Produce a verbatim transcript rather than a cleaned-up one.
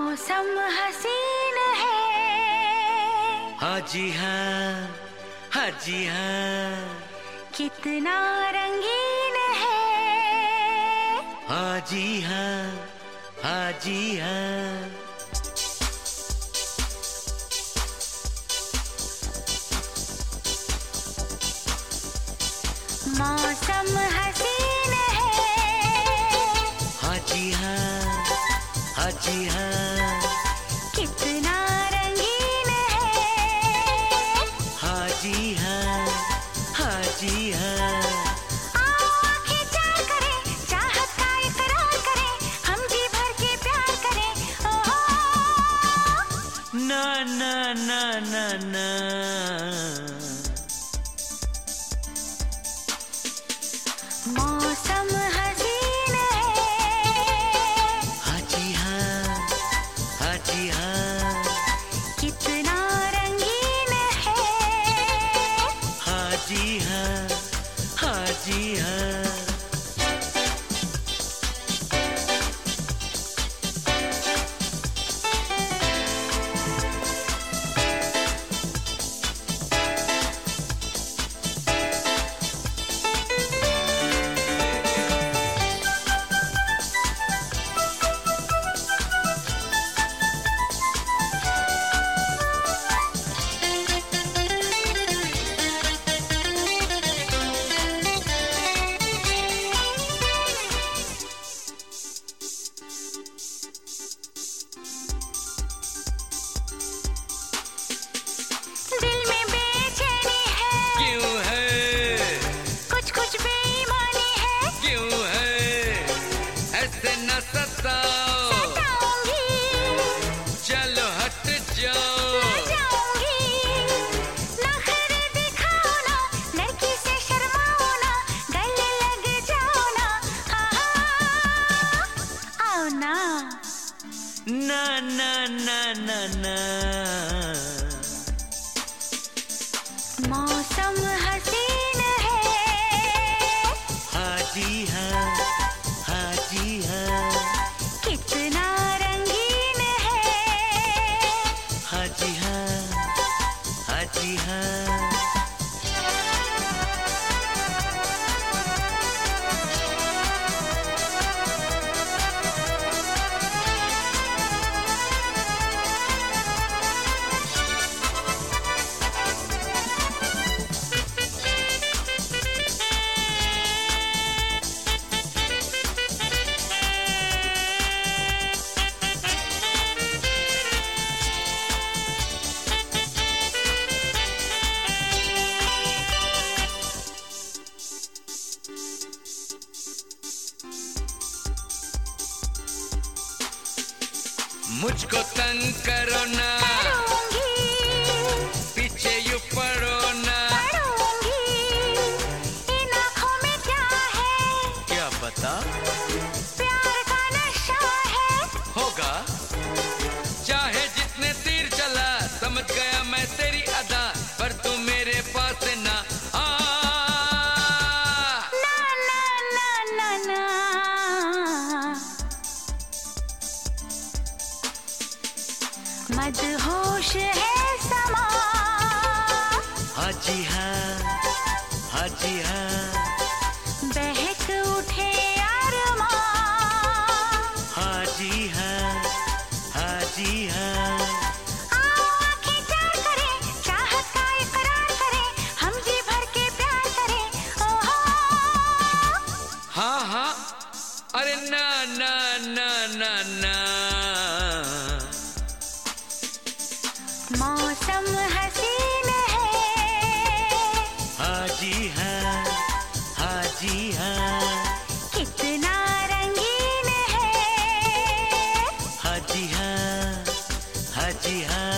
मौसम हसीन है। हाँ जी हाँ, हाँ जी हाँ, कितना रंगीन है। हाँ जी हाँ, हाँ जी हाँ। मौसम हसीन है। हाँ जी हाँ, हाँ जी हाँ, कितना रंगीन है। हाँ जी हाँ, हाँ जी हाँ। आओ आंखें चार करें, चाहत का इकरार करें, हम जी भर के प्यार करें। ओहो ना ना ना ना ना, मौसम हसीन है। हाँ जी हाँ, हाँ जी हाँ, कितना रंगीन है। हाँ जी हाँ, हाँ जी हाँ। दिल में बेचैनी है। क्यों है, कुछ कुछ बेईमानी है। क्यों है, ऐसे न सताओ, सताऊंगी, चलो हट जाओ। न जाऊंगी, नखरे दिखाओ ना, लड़की से शर्माओ ना, गले लग जाओ ना। हाँ हाँ, आओ ना। ना ना ना ना ना, मौसम हसीन है। हाँ जी हाँ, हाँ जी हाँ, कितना रंगीन है। हाँ जी हाँ, हाँ जी हाँ। मुझको तंग करो ना, करूंगी, पीछे यू पड़ो ना। पढ़ूंगी, इन आँखों में क्या है। क्या पता, प्यार का नशा है। होगा, चाहे जितने तीर चला, समझ गया मैं तेरी अदा, पर तू मेरे पास ना आ। ना ना ना ना ना, मदहोश है समा। हाँ जी हाँ, हाँ जी हाँ, बहक उठे अरमां। हाँ जी हाँ, हाँ जी हाँ। आओ आंखें चार करें, चाहत का इकरार करें, हम जी भर के प्यार करें। ओहो हाँ हाँ, अरे ना ना ना ना ना, मौसम हसीन है। हाँ जी हाँ, हाँ जी हाँ, कितना रंगीन है। हाँ जी हाँ, हाँ जी हाँ।